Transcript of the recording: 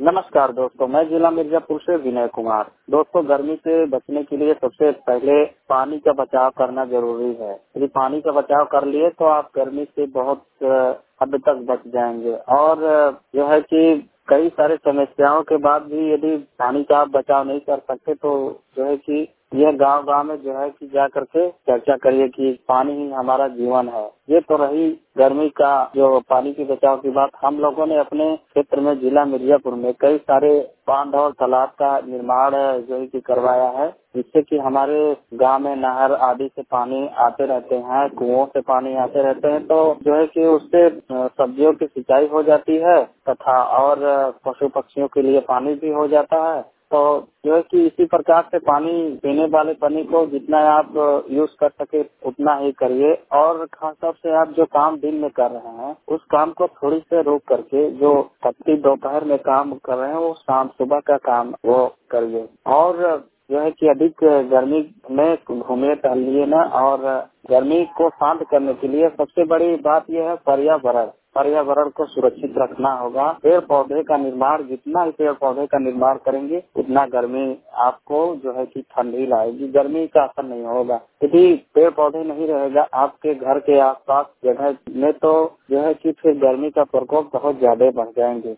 नमस्कार दोस्तों, मैं जिला मिर्जापुर से विनय कुमार। दोस्तों, गर्मी से बचने के लिए सबसे पहले पानी का बचाव करना जरूरी है। यदि पानी का बचाव कर लिए तो आप गर्मी से बहुत हद तक बच जाएंगे। और जो है कि कई सारे समस्याओं के बाद भी यदि पानी का आप बचाव नहीं कर सकते तो जो है कि यह गांव-गांव में जो है कि जा करके चर्चा करिए कि पानी ही हमारा जीवन है। ये तो रही गर्मी का जो पानी के बचाव की बात। हम लोगों ने अपने क्षेत्र में जिला मिर्जापुर में कई सारे बांध और तालाब का निर्माण जो है कि करवाया है, जिससे कि हमारे गांव में नहर आदि से पानी आते रहते हैं, कुओं से पानी आते रहते हैं। तो जो है कि उससे सब्जियों की सिंचाई हो जाती है तथा और पशु पक्षियों के लिए पानी भी हो जाता है। तो जो है कि इसी प्रकार से पानी पीने वाले पानी को जितना आप यूज कर सके उतना ही करिए। और खास तौर से आप जो काम दिन में कर रहे हैं उस काम को थोड़ी से रोक करके जो तपती दोपहर में काम कर रहे हैं वो शाम सुबह का काम वो करिए। और जो है कि अधिक गर्मी में घूमिए टहलिए ना। और गर्मी को शांत करने के लिए सबसे बड़ी बात यह है पर्यावरण को सुरक्षित रखना होगा। पेड़ पौधे का निर्माण, जितना ही पेड़ पौधे का निर्माण करेंगे उतना गर्मी आपको जो है कि ठंडी लाएगी, गर्मी का असर नहीं होगा। यदि पेड़ पौधे नहीं रहेगा आपके घर के आसपास जगह में तो जो है कि फिर गर्मी का प्रकोप बहुत ज्यादा बढ़ जाएंगे।